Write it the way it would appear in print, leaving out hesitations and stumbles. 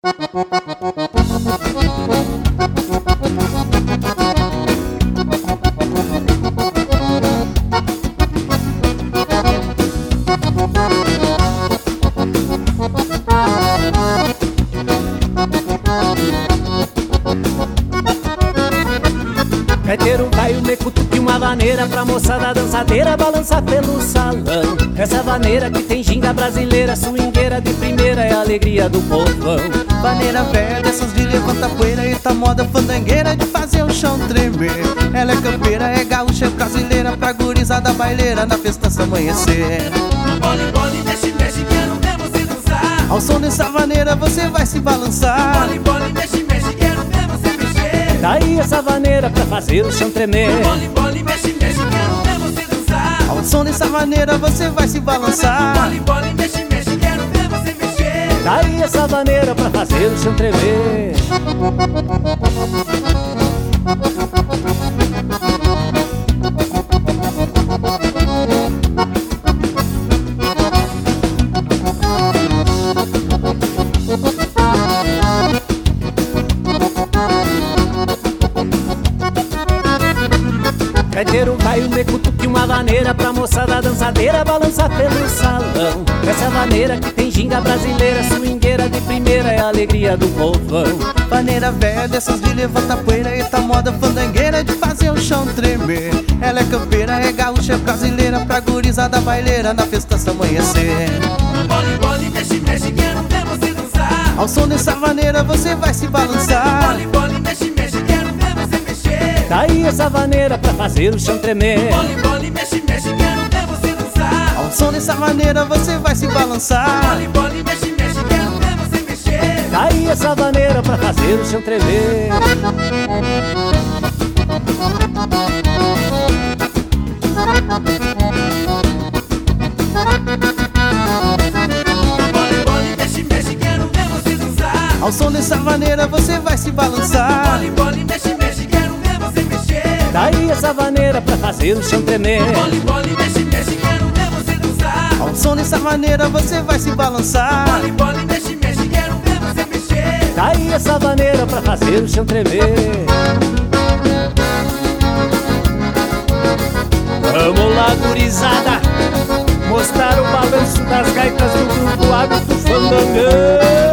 Gaiteiro vai o me cutuque uma vaneira pra moçada dançadeira balançar pelo salão. Essa vaneira que tem ginga brasileira, swingueira de primeira, é a alegria do povão. Vaneira velha, dessas de levanta poeira, e tá moda fandangueira de fazer o chão tremer. Ela é campeira, é gaúcha, é brasileira, pra gurizada baileira na festa se amanhecer. Bole, bole, mexe, mexe, quero ver você dançar. Ao som dessa vaneira você vai se balançar. Bole, bole, mexe, mexe, quero ver você mexer. Daí essa vaneira pra fazer o chão tremer. Bole, bole, mexe, mexe, quero ver você dançar. Ao som dessa vaneira você vai se balançar. Bole, bole, mexe, mexe, quero ver você mexer. Daí essa vaneira pra fazer o chão tremer. Gaiteiro vai o me cutuque uma vaneira pra moçada dançadeira balançar pelo salão. Essa vaneira que tem ginga brasileira, swingueira de primeira, é a alegria do povão. Vaneira velha, dessas de levanta poeira, e tá moda fandangueira de fazer o chão tremer. Ela é campeira, é gaúcha, é brasileira, pra gurizada baileira na festa se amanhecer. Bole, bole, mexe, mexe, quero ver você dançar. Ao som dessa vaneira você vai se balançar. Bole, bole, mexe, mexe, quero ver você mexer. Daí essa vaneira pra fazer o chão tremer. Bole, bole, mexe, mexe, quero ver você dançar. Ao som dessa vaneira você vai se balançar. Bole, bole, mexe, mexe, quero ver você mexer. Daí essa vaneira pra fazer o chão tremer. Bole, bole, mexe, mexe, quero ver você dançar. Ao som dessa vaneira você vai se balançar. Bole, bole, mexe, mexe, quero ver você mexer. Daí essa vaneira pra fazer o chão tremer. Bole, bole, mexe, mexe, quero ver você dançar. Ao som dessa vaneira você vai se balançar. Bole, bole, mexe, mexe, quero ver você mexer. Daí essa vaneira pra fazer o chão tremer. Vamos lá, gurizada, mostrar o balanço das gaitas do grupo Hábito Fandangão.